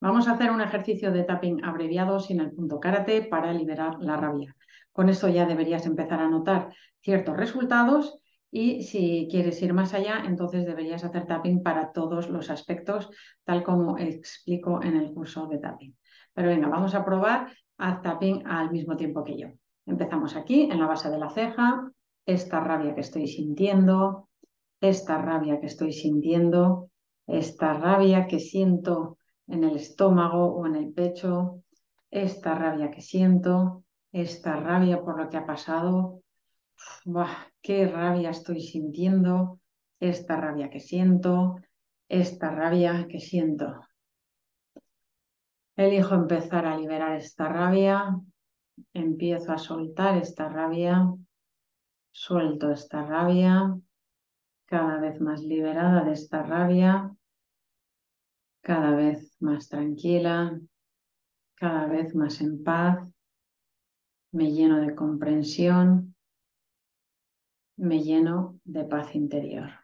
Vamos a hacer un ejercicio de tapping abreviado sin el punto karate para liberar la rabia. Con esto ya deberías empezar a notar ciertos resultados y si quieres ir más allá, entonces deberías hacer tapping para todos los aspectos, tal como explico en el curso de tapping. Pero venga, vamos a probar a tapping al mismo tiempo que yo. Empezamos aquí, en la base de la ceja, esta rabia que estoy sintiendo, esta rabia que estoy sintiendo, esta rabia que siento en el estómago o en el pecho, esta rabia que siento, esta rabia por lo que ha pasado. ¡Buah! ¡Qué rabia estoy sintiendo! Esta rabia que siento, esta rabia que siento. Elijo empezar a liberar esta rabia, empiezo a soltar esta rabia, suelto esta rabia, cada vez más liberada de esta rabia, cada vez más tranquila, cada vez más en paz, me lleno de comprensión, me lleno de paz interior.